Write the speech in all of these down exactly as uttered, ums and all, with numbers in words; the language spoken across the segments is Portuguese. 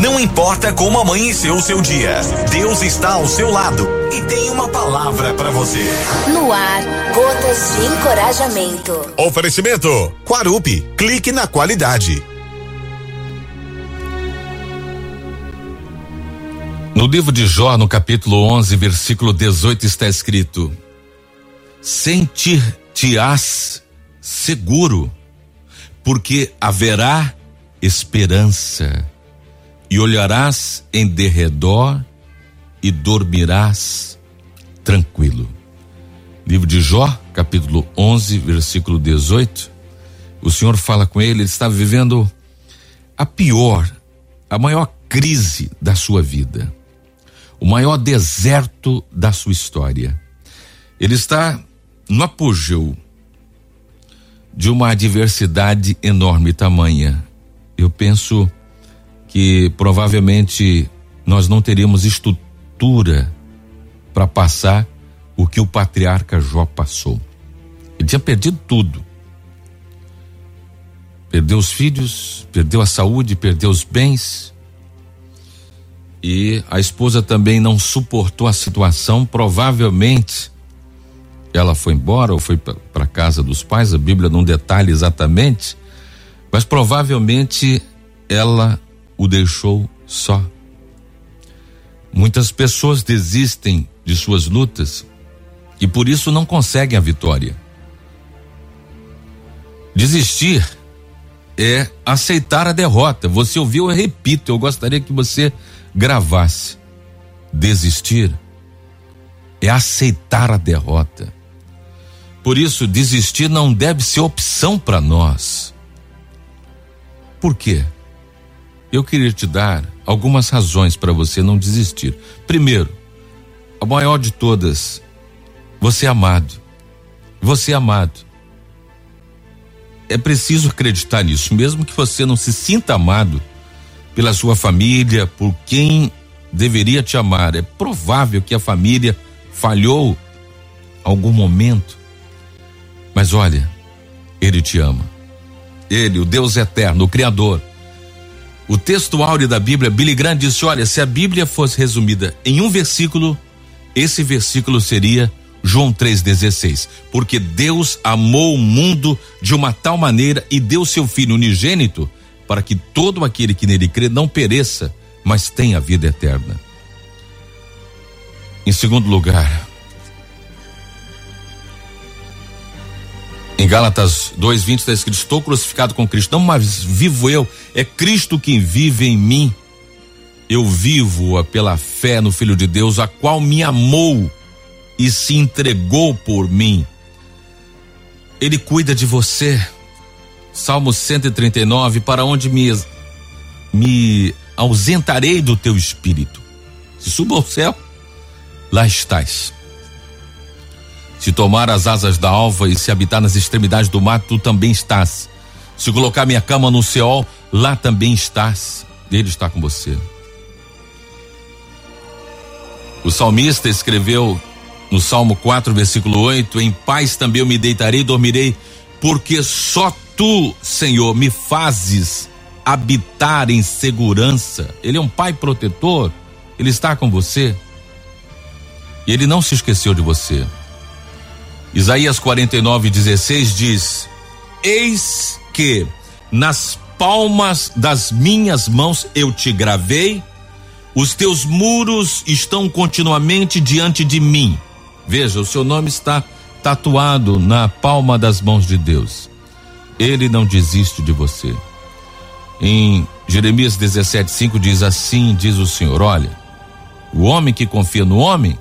Não importa como amanheceu o seu dia, Deus está ao seu lado e tem uma palavra para você. No ar, gotas de encorajamento. Oferecimento Quarupi, clique na qualidade. No livro de Jó, no capítulo onze, versículo dezoito, está escrito: sentir-te-ás seguro, porque haverá esperança, e olharás em derredor e dormirás tranquilo. Livro de Jó, capítulo onze, versículo dezoito. O Senhor fala com ele, ele está vivendo a pior, a maior crise da sua vida, o maior deserto da sua história. Ele está no apogeu de uma adversidade enorme, tamanha. Eu penso que provavelmente nós não teríamos estrutura para passar o que o patriarca Jó passou. Ele tinha perdido tudo. Perdeu os filhos, perdeu a saúde, perdeu os bens. E a esposa também não suportou a situação. Provavelmente ela foi embora ou foi para a casa dos pais, a Bíblia não detalha exatamente, mas provavelmente ela o deixou só. Muitas pessoas desistem de suas lutas e por isso não conseguem a vitória. Desistir é aceitar a derrota. Você ouviu, eu repito, eu gostaria que você gravasse. Desistir é aceitar a derrota. Por isso, desistir não deve ser opção para nós. Por quê? Eu queria te dar algumas razões para você não desistir. Primeiro, a maior de todas, você é amado. Você é amado. É preciso acreditar nisso, mesmo que você não se sinta amado pela sua família, por quem deveria te amar. É provável que a família falhou em algum momento, mas olha, Ele te ama. Ele, o Deus eterno, o Criador. O texto áureo da Bíblia, Billy Graham disse: olha, se a Bíblia fosse resumida em um versículo, esse versículo seria João três dezesseis, porque Deus amou o mundo de uma tal maneira e deu seu Filho unigênito para que todo aquele que nele crê não pereça, mas tenha vida eterna. Em segundo lugar, em Gálatas dois vinte está escrito: estou crucificado com Cristo, não mais vivo eu, é Cristo quem vive em mim. Eu vivo pela fé no Filho de Deus, a qual me amou e se entregou por mim. Ele cuida de você. Salmo cento e trinta e nove: para onde me, me ausentarei do teu espírito? Se subo ao céu, lá estás. Se tomar as asas da alva e se habitar nas extremidades do mar, tu também estás. Se colocar minha cama no Seol, lá também estás. Ele está com você. O salmista escreveu no Salmo quatro, versículo oito: em paz também eu me deitarei e dormirei, porque só tu, Senhor, me fazes habitar em segurança. Ele é um pai protetor, ele está com você e ele não se esqueceu de você. Isaías quarenta e nove, dezesseis diz: eis que nas palmas das minhas mãos eu te gravei, os teus muros estão continuamente diante de mim. Veja, o seu nome está tatuado na palma das mãos de Deus. Ele não desiste de você. Em Jeremias dezessete, cinco diz assim: diz o Senhor, olha, o homem que confia no homem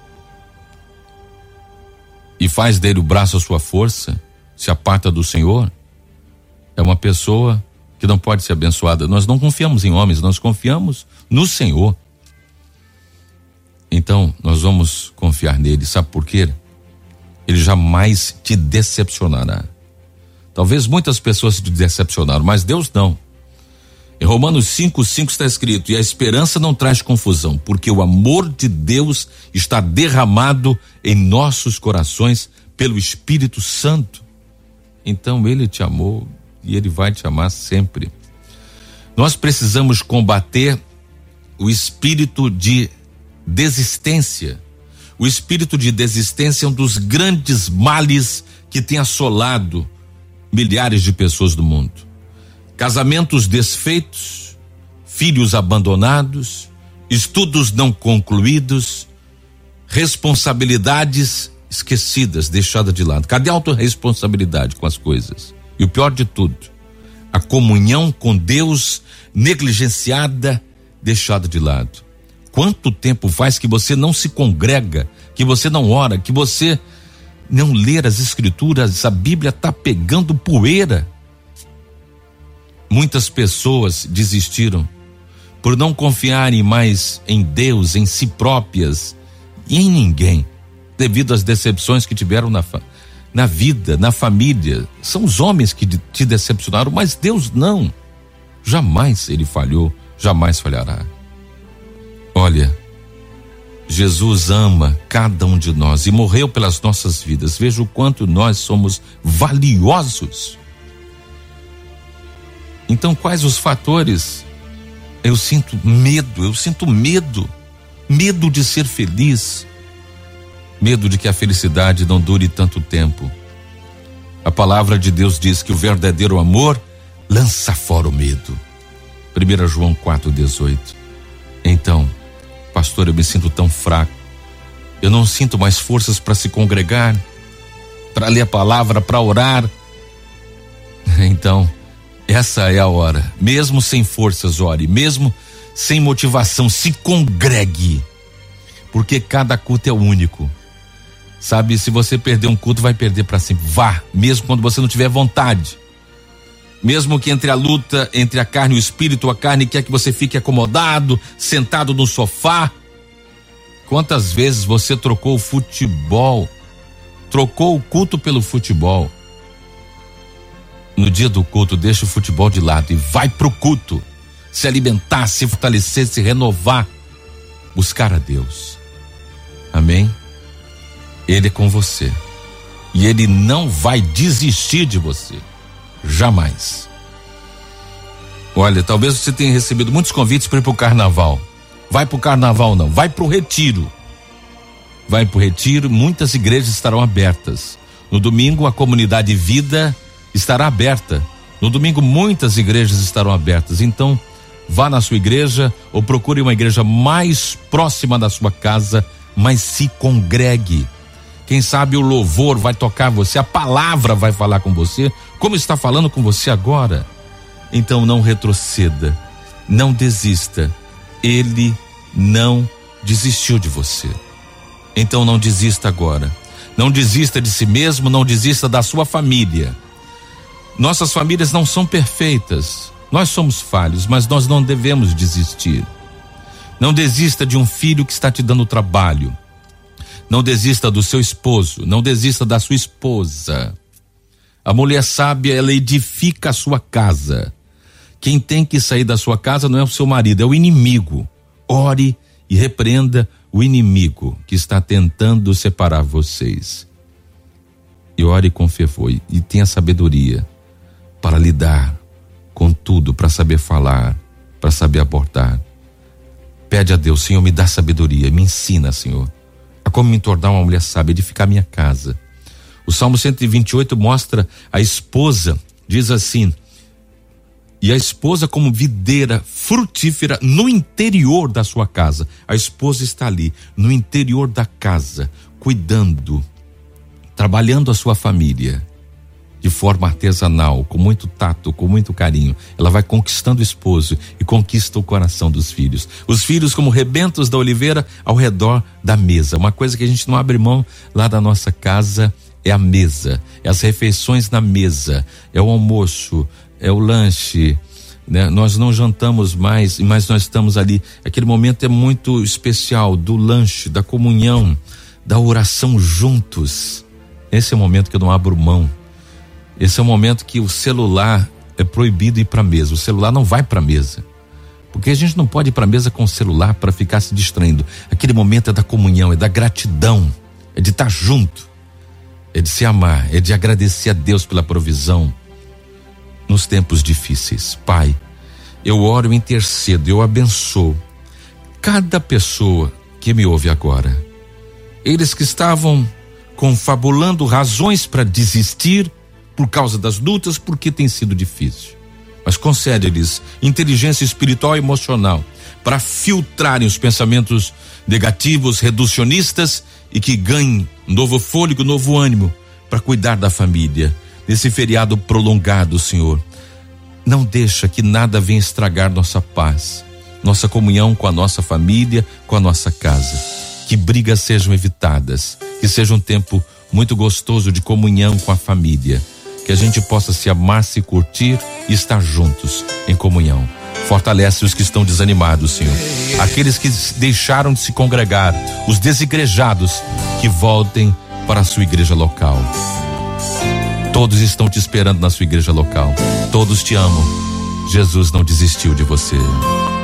e faz dele o braço a sua força, se aparta do Senhor, é uma pessoa que não pode ser abençoada. Nós não confiamos em homens, nós confiamos no Senhor. Então nós vamos confiar nele. Sabe por quê? Ele jamais te decepcionará. Talvez muitas pessoas te decepcionaram, mas Deus não. Em Romanos cinco, cinco está escrito: e a esperança não traz confusão, porque o amor de Deus está derramado em nossos corações pelo Espírito Santo. Então ele te amou e ele vai te amar sempre. Nós precisamos combater o espírito de desistência. O espírito de desistência é um dos grandes males que tem assolado milhares de pessoas do mundo. Casamentos desfeitos, filhos abandonados, estudos não concluídos, responsabilidades esquecidas, deixadas de lado. Cadê a autorresponsabilidade com as coisas? E o pior de tudo, a comunhão com Deus negligenciada, deixada de lado. Quanto tempo faz que você não se congrega, que você não ora, que você não lê as escrituras? A Bíblia está pegando poeira. Muitas pessoas desistiram por não confiarem mais em Deus, em si próprias e em ninguém, devido às decepções que tiveram na, na vida, na família. São os homens que te decepcionaram, mas Deus não. Jamais ele falhou, jamais falhará. Olha, Jesus ama cada um de nós e morreu pelas nossas vidas. Veja o quanto nós somos valiosos. Então, quais os fatores? Eu sinto medo, eu sinto medo, medo de ser feliz, medo de que a felicidade não dure tanto tempo. A palavra de Deus diz que o verdadeiro amor lança fora o medo. primeira João quatro, dezoito. Então, pastor, eu me sinto tão fraco, eu não sinto mais forças para se congregar, para ler a palavra, para orar. Então, essa é a hora. Mesmo sem forças, ore. Mesmo sem motivação, se congregue, porque cada culto é único. Sabe, se você perder um culto, vai perder para sempre. Vá, mesmo quando você não tiver vontade. Mesmo que entre a luta, entre a carne e o espírito, a carne quer que você fique acomodado, sentado no sofá. Quantas vezes você trocou o futebol, trocou o culto pelo futebol? No dia do culto, deixa o futebol de lado e vai pro culto, se alimentar, se fortalecer, se renovar, buscar a Deus. Amém? Ele é com você e ele não vai desistir de você, jamais. Olha, talvez você tenha recebido muitos convites para ir pro carnaval. Vai pro carnaval não, vai pro retiro. Vai pro retiro, muitas igrejas estarão abertas. No domingo a comunidade Vida estará aberta. No domingo muitas igrejas estarão abertas. Então, vá na sua igreja ou procure uma igreja mais próxima da sua casa, mas se congregue. Quem sabe o louvor vai tocar você, a palavra vai falar com você, como está falando com você agora. Então não retroceda, não desista. Ele não desistiu de você. Então não desista agora. Não desista de si mesmo, não desista da sua família. Nossas famílias não são perfeitas. Nós somos falhos, mas nós não devemos desistir. Não desista de um filho que está te dando trabalho. Não desista do seu esposo, não desista da sua esposa. A mulher sábia, ela edifica a sua casa. Quem tem que sair da sua casa não é o seu marido, é o inimigo. Ore e repreenda o inimigo que está tentando separar vocês. E ore com fervor e tenha sabedoria para lidar com tudo, para saber falar, para saber abordar. Pede a Deus, Senhor, me dá sabedoria, me ensina, Senhor, a como me tornar uma mulher sábia, edificar minha casa. O Salmo cento e vinte e oito mostra a esposa, diz assim: e a esposa como videira frutífera no interior da sua casa. A esposa está ali, no interior da casa, cuidando, trabalhando a sua família, de forma artesanal, com muito tato, com muito carinho. Ela vai conquistando o esposo e conquista o coração dos filhos. Os filhos como rebentos da oliveira ao redor da mesa. Uma coisa que a gente não abre mão lá da nossa casa é a mesa, é as refeições na mesa, é o almoço, é o lanche, né? Nós não jantamos mais, mas nós estamos ali. Aquele momento é muito especial, do lanche, da comunhão, da oração juntos. Esse é o momento que eu não abro mão. Esse é o momento que o celular é proibido ir para a mesa. O celular não vai para a mesa, porque a gente não pode ir para a mesa com o celular para ficar se distraindo. Aquele momento é da comunhão, é da gratidão, é de estar junto, é de se amar, é de agradecer a Deus pela provisão nos tempos difíceis. Pai, eu oro, eu intercedo, eu abençoo cada pessoa que me ouve agora. Eles que estavam confabulando razões para desistir por causa das lutas, porque tem sido difícil. Mas concede-lhes inteligência espiritual e emocional para filtrarem os pensamentos negativos, reducionistas, e que ganhem novo fôlego, novo ânimo para cuidar da família. Nesse feriado prolongado, Senhor, não deixa que nada venha estragar nossa paz, nossa comunhão com a nossa família, com a nossa casa. Que brigas sejam evitadas, que seja um tempo muito gostoso de comunhão com a família, que a gente possa se amar, se curtir e estar juntos em comunhão. Fortalece os que estão desanimados, Senhor. Aqueles que deixaram de se congregar, os desigrejados, que voltem para a sua igreja local. Todos estão te esperando na sua igreja local. Todos te amam. Jesus não desistiu de você.